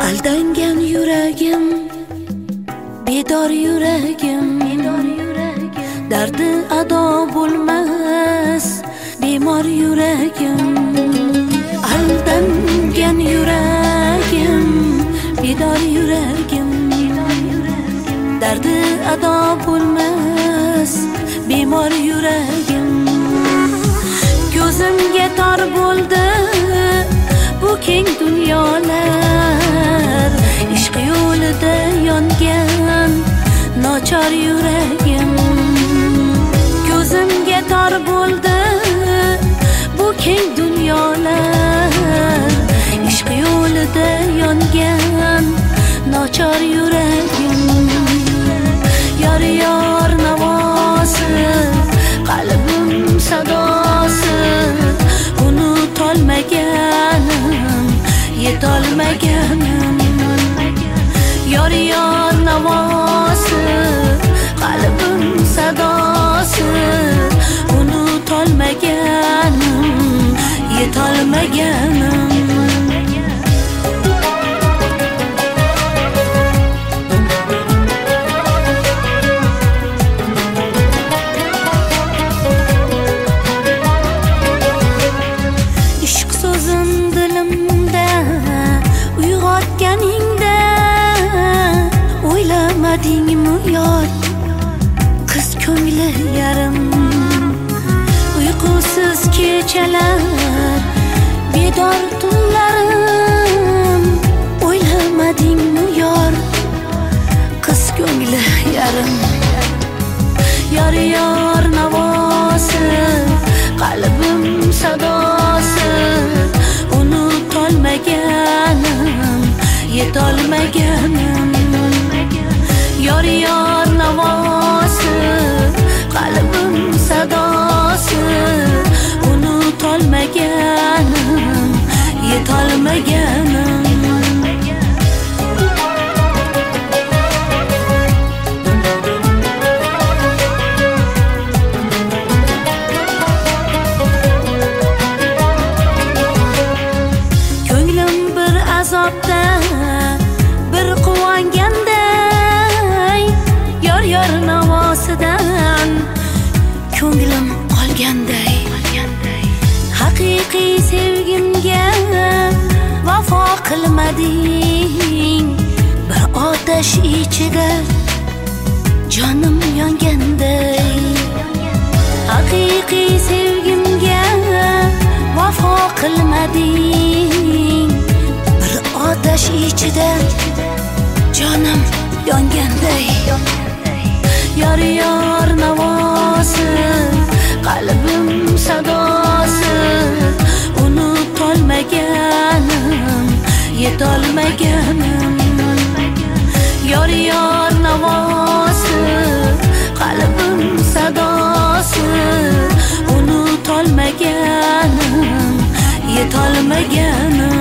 Aldangan yuragim, bedor yuragim, dardi ado bo'lmas bemor yuragim. Aldangan yuragim, bedor yuragim, dardi ado bo'lmas bemor yuragim. Ko'zimga tor bo'ldi bu keng dunyolar, ishq yo'lida yongan nochor yuragim. Ko'zimga tor bo'ldi bu keng dunyolar, ishq yo'lida yongan nochor yuragim. Yor yor navosi, qalbim sadosi, unutolmaganim, yetolmaganim. Yor yor navosi, qalbim sadosi, unutolmaganim, yetolmaganim. O'ylamadingmi yot qiz ko'ngli yarim, uyqusiz kechalar, bedor tunlarim. O'ylamadingmi yor qiz ko'ngli yarim. Yor yor navosi, qalbim sadosi, unutolmaganim, yetolmaganim. Yor yor navosi, qalbim sadosi, unutolmaganim, yetolmaganim. Ko'nglim bir azobda, bir quvonganda, yor yor navosidan ko'nglim qolganday. Haqiqiy sevgimga vafo qilmading, bir otash ichida jonim yonganday. Haqiqiy sevgimga vafo qilmading, bir otash ichida jonim yonganday. Yor yor navosi, qalbim sadosi, unutolmaganim, yetolmaganim. Yor yor navosi, qalbim sadosi, unutolmaganim, yetolmaganim.